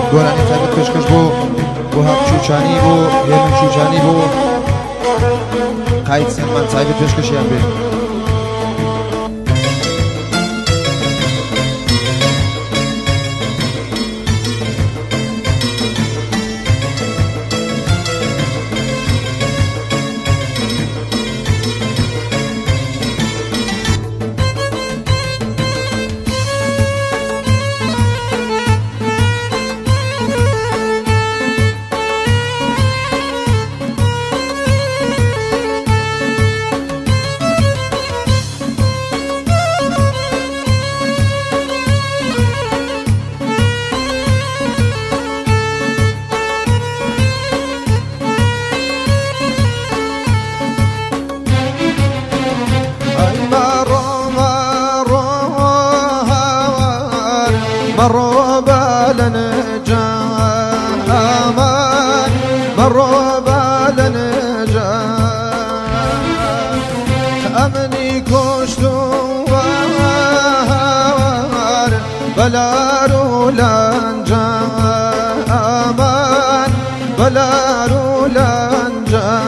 گۆرانی تایبەت پێشکەش بۆ هەم چوچانی بۆ هێمن چوچانی بۆ قایت سلمان تایبەت پێشکەشیان بێت. مروا بالنجا امان مروا بالنجا امني كشتوار بلارو لنجا امان بلارو لنجا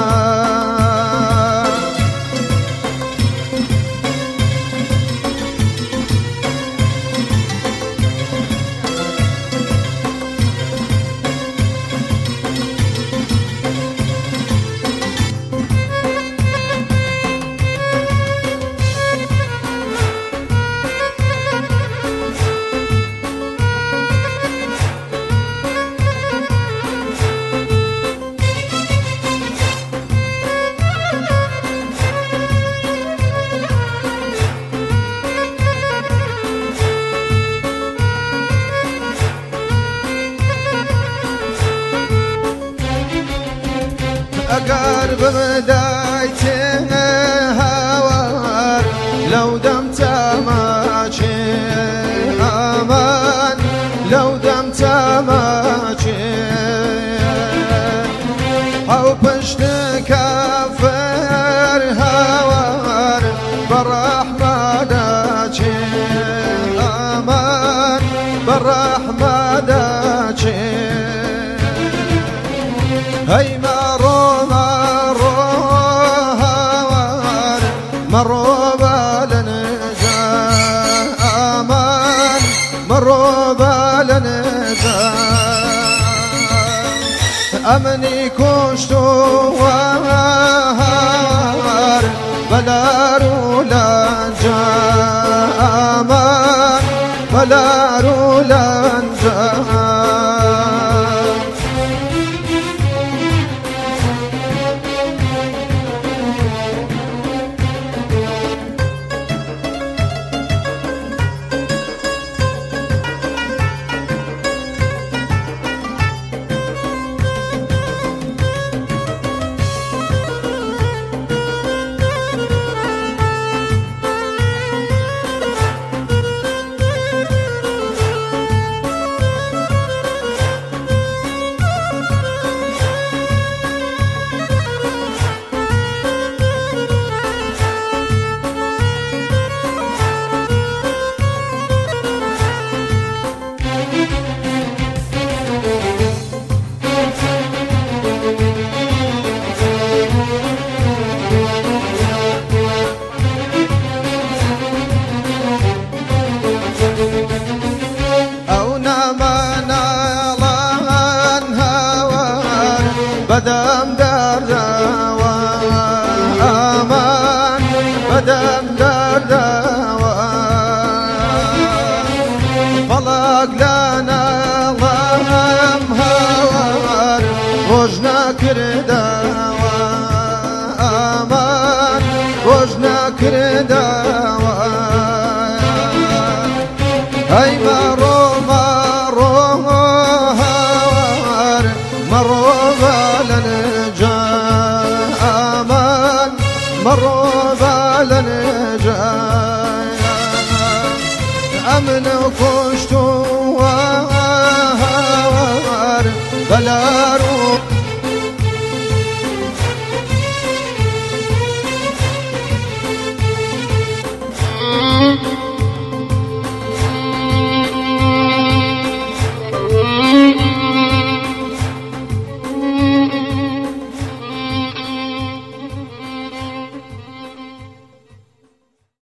اگر بمدایت هوار لو دم تماچه امان لو دم تماچه او پشت کافر هوار برحمه داچه امان برحمه داچه هی مروا بالنجا امان مروا بالنجا امني كشتوار بلارو لنجا امان بلارو لنجا بدم درد امان بدم درد فلق لنا اللهم هوار وجنا كردا امان وجنا كردا هاي مرو مرو هوار مرو بالنجا امان مرو بالنجا امن وكشتوار بلار